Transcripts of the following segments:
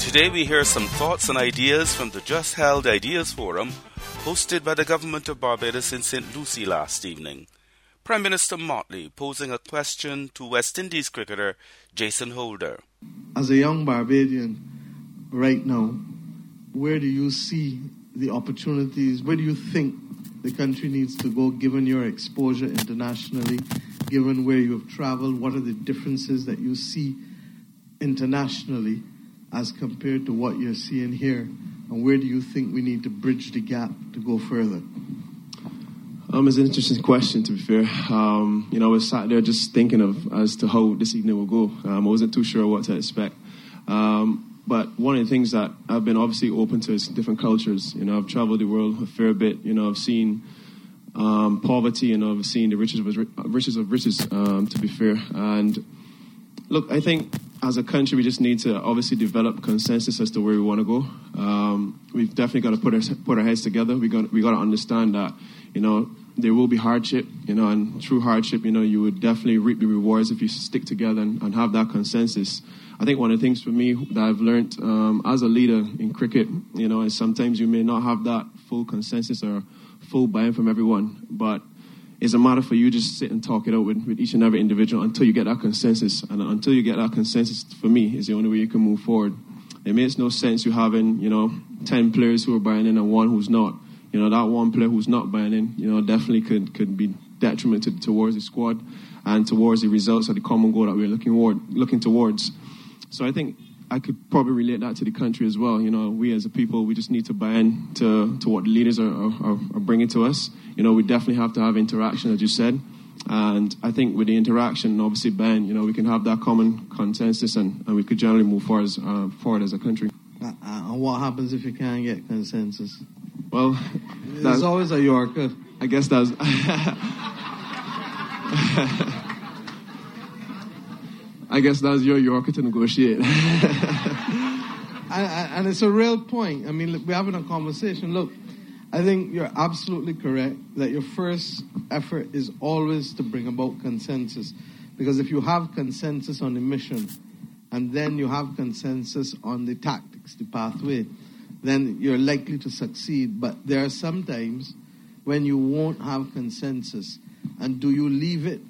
Today we hear some thoughts and ideas from the just held Ideas Forum hosted by the government of Barbados in St. Lucie last evening. Prime Minister Motley posing a question to West Indies cricketer Jason Holder. As a young Barbadian right now, where do you see the opportunities? Where do you think the country needs to go given your exposure internationally, given where you have traveled? What are the differences that you see internationally as compared to what you're seeing here? And where do you think we need to bridge the gap to go further? It's an interesting question, to be fair. I was sat there just thinking of as to how this evening will go. I wasn't too sure what to expect. But one of the things that I've been obviously open to is different cultures. I've traveled the world a fair bit. I've seen poverty, and I've seen the riches of riches, to be fair. And look, I think as a country, we just need to obviously develop consensus as to where we want to go. We've definitely got to put our heads together. We got to understand that, there will be hardship, and through hardship, you would definitely reap the rewards if you stick together and have that consensus. I think one of the things for me that I've learned as a leader in cricket, is sometimes you may not have that full consensus or full buy-in from everyone, but it's a matter for you just sit and talk it out with each and every individual until you get that consensus. And until you get that consensus, for me, is the only way you can move forward. It makes no sense you having, 10 players who are buying in and one who's not. That one player who's not buying in, definitely could be detrimental towards the squad and towards the results of the common goal that we're looking towards. So I think I could probably relate that to the country as well. We as a people, we just need to buy in to what the leaders are bringing to us. We definitely have to have interaction, as you said. And I think with the interaction, obviously, we can have that common consensus and we could generally move forward as a country. And what happens if you can't get consensus? Well, there's always a Yorker. I guess that's... I guess that's your Yorker to negotiate. and it's a real point. I mean, we're having a conversation. Look, I think you're absolutely correct that your first effort is always to bring about consensus. Because if you have consensus on the mission and then you have consensus on the tactics, the pathway, then you're likely to succeed. But there are some times when you won't have consensus. And do you leave it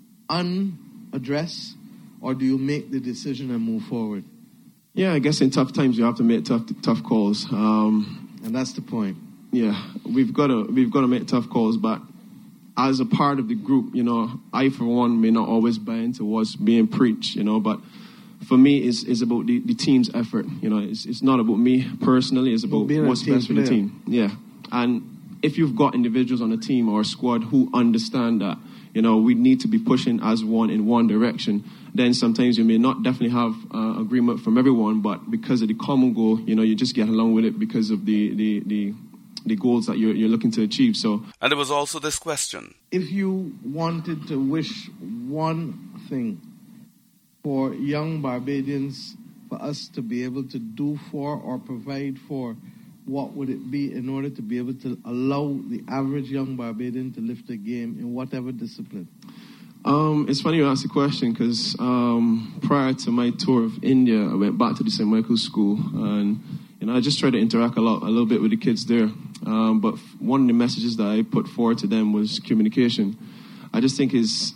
unaddressed or do you make the decision and move forward? Yeah, I guess in tough times you have to make tough calls. And that's the point. Yeah, we've got to make tough calls, but as a part of the group, I for one may not always buy into what's being preached, but for me it's about the team's effort. It's not about me personally, it's about what's best for the team. Yeah. And if you've got individuals on a team or a squad who understand that, we need to be pushing as one in one direction, then sometimes you may not definitely have agreement from everyone, but because of the common goal, you just get along with it because of the goals that you're looking to achieve. So, and there was also this question. If you wanted to wish one thing for young Barbadians, for us to be able to do for or provide for, what would it be in order to be able to allow the average young Barbadian to lift a game in whatever discipline? It's funny you ask the question because prior to my tour of India, I went back to the St. Michael's School and I just tried to interact a little bit with the kids there. But one of the messages that I put forward to them was communication. I just think is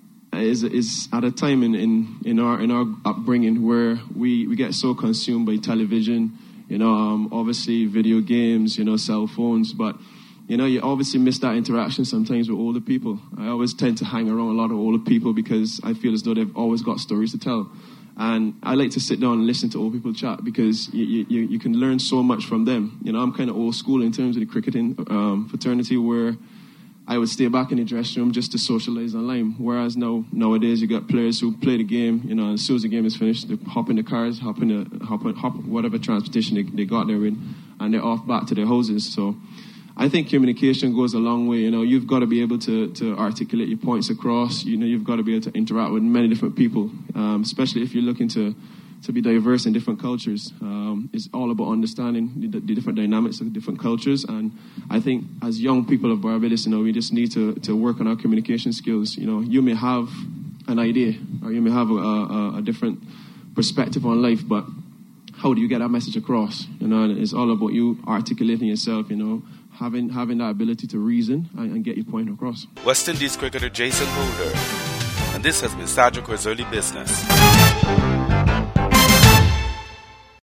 at a time in our upbringing where we get so consumed by television, obviously video games, cell phones, but you obviously miss that interaction sometimes with older people. I always tend to hang around a lot of older people because I feel as though they've always got stories to tell. And I like to sit down and listen to old people chat because you can learn so much from them. I'm kind of old school in terms of the cricketing fraternity where I would stay back in the dressing room just to socialize online. Whereas nowadays you got players who play the game, as soon as the game is finished, they hop in the cars, hop whatever transportation they got there in, and they're off back to their houses. So I think communication goes a long way. You've got to be able to articulate your points across. You've got to be able to interact with many different people, especially if you're looking to be diverse in different cultures. It's all about understanding the different dynamics of different cultures. And I think as young people of Barbados, we just need to work on our communication skills. You may have an idea or you may have a different perspective on life, but how do you get that message across? And it's all about you articulating yourself, having that ability to reason and get your point across. West Indies cricketer Jason Holder. And this has been Cedric Early Business.